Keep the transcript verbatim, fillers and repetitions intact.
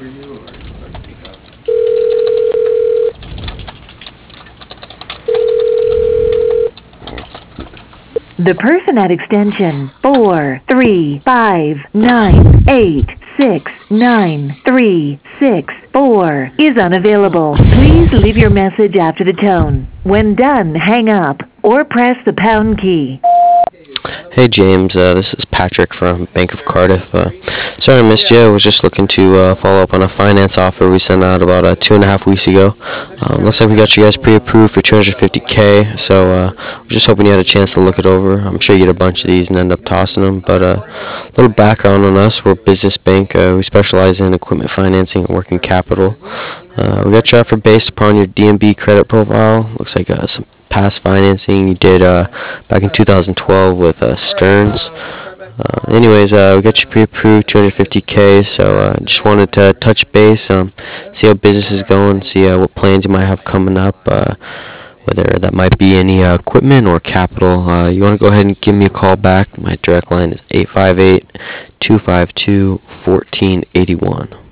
The person at extension four three five nine eight six nine three six four is unavailable. Please leave your message after the tone. When done, hang up or press the pound key. Hey James, uh, this is Patrick from Bank of Cardiff. Uh, sorry I missed you. I was just looking to uh, follow up on a finance offer we sent out about uh, two and a half weeks ago. Um, looks like we got you guys pre-approved for two hundred fifty K, so uh, I was just hoping you had a chance to look it over. I'm sure you get a bunch of these and end up tossing them, but a uh, little background on us. We're a business bank. Uh, we specialize in equipment financing and working capital. Uh, we got you offer based upon your D M B credit profile. Looks like uh, some past financing you did uh, back in two thousand twelve with uh, Stearns. Uh, anyways, uh, we got you pre-approved two hundred fifty K, so uh, just wanted to touch base, um, see how business is going, see uh, what plans you might have coming up, uh, whether that might be any uh, equipment or capital. Uh, you want to go ahead and give me a call back. My direct line is eight five eight, two five two, one four eight one.